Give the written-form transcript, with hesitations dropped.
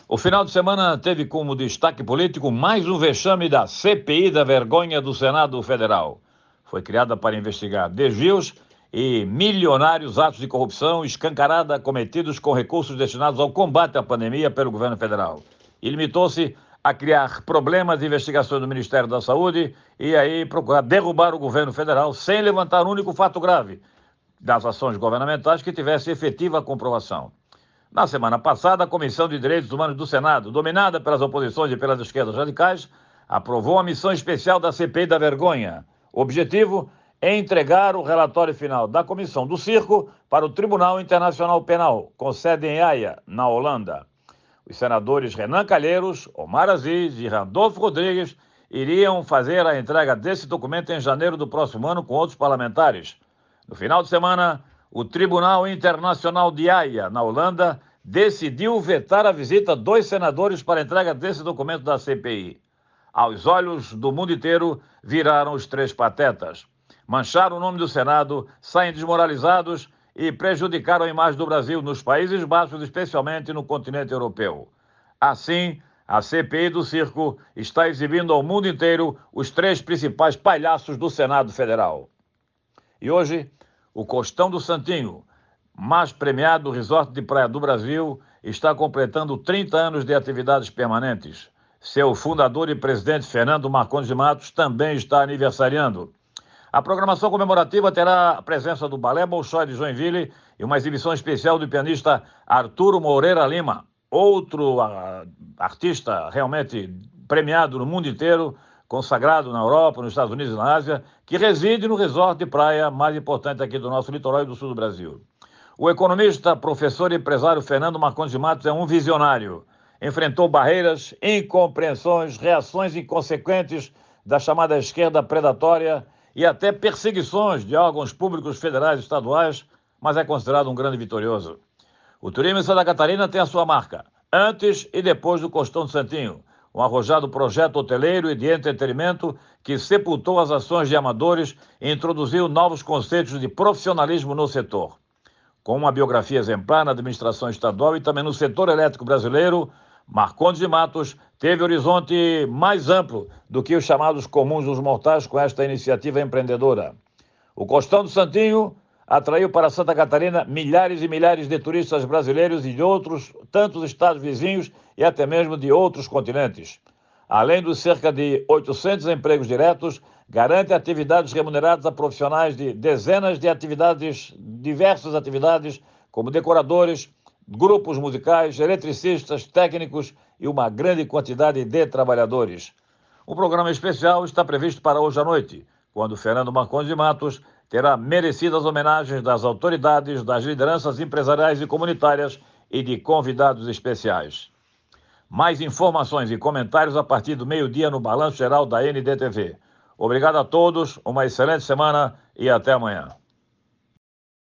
O final de semana teve como destaque político mais um vexame da CPI da vergonha do Senado Federal. Foi criada para investigar desvios e milionários atos de corrupção escancarada cometidos com recursos destinados ao combate à pandemia pelo governo federal. E limitou-se a criar problemas de investigação do Ministério da Saúde e aí procurar derrubar o governo federal sem levantar um único fato grave das ações governamentais que tivesse efetiva comprovação. Na semana passada, a Comissão de Direitos Humanos do Senado, dominada pelas oposições e pelas esquerdas radicais, aprovou a missão especial da CPI da vergonha. O objetivo é entregar o relatório final da Comissão do Circo para o Tribunal Internacional Penal, com sede em Haia, na Holanda. Os senadores Renan Calheiros, Omar Aziz e Randolfo Rodrigues iriam fazer a entrega desse documento em janeiro do próximo ano com outros parlamentares. No final de semana, o Tribunal Internacional de Haia, na Holanda, decidiu vetar a visita a 2 senadores para a entrega desse documento da CPI. Aos olhos do mundo inteiro, viraram os 3 patetas. Mancharam o nome do Senado, saem desmoralizados e prejudicaram a imagem do Brasil nos Países Baixos, especialmente no continente europeu. Assim, a CPI do circo está exibindo ao mundo inteiro os 3 principais palhaços do Senado Federal. E hoje, o Costão do Santinho, mais premiado resort de praia do Brasil, está completando 30 anos de atividades permanentes. Seu fundador e presidente, Fernando Marcondes de Matos, também está aniversariando. A programação comemorativa terá a presença do Balé Bolshoi de Joinville e uma exibição especial do pianista Arturo Moreira Lima, outro artista realmente premiado no mundo inteiro, consagrado na Europa, nos Estados Unidos e na Ásia, que reside no resort de praia mais importante aqui do nosso litoral e do sul do Brasil. O economista, professor e empresário Fernando Marcondes de Matos é um visionário. Enfrentou barreiras, incompreensões, reações inconsequentes da chamada esquerda predatória e até perseguições de órgãos públicos federais e estaduais, mas é considerado um grande vitorioso. O turismo em Santa Catarina tem a sua marca, antes e depois do Costão do Santinho, um arrojado projeto hoteleiro e de entretenimento que sepultou as ações de amadores e introduziu novos conceitos de profissionalismo no setor. Com uma biografia exemplar na administração estadual e também no setor elétrico brasileiro, Marcondes de Matos teve horizonte mais amplo do que os chamados comuns dos mortais com esta iniciativa empreendedora. O Costão do Santinho atraiu para Santa Catarina milhares e milhares de turistas brasileiros e de outros tantos estados vizinhos e até mesmo de outros continentes. Além dos cerca de 800 empregos diretos, garante atividades remuneradas a profissionais de dezenas de diversas atividades, como decoradores, grupos musicais, eletricistas, técnicos e uma grande quantidade de trabalhadores. Um programa especial está previsto para hoje à noite, quando Fernando Marcondes de Matos terá merecidas homenagens das autoridades, das lideranças empresariais e comunitárias e de convidados especiais. Mais informações e comentários a partir do meio-dia no Balanço Geral da NDTV. Obrigado a todos, uma excelente semana e até amanhã.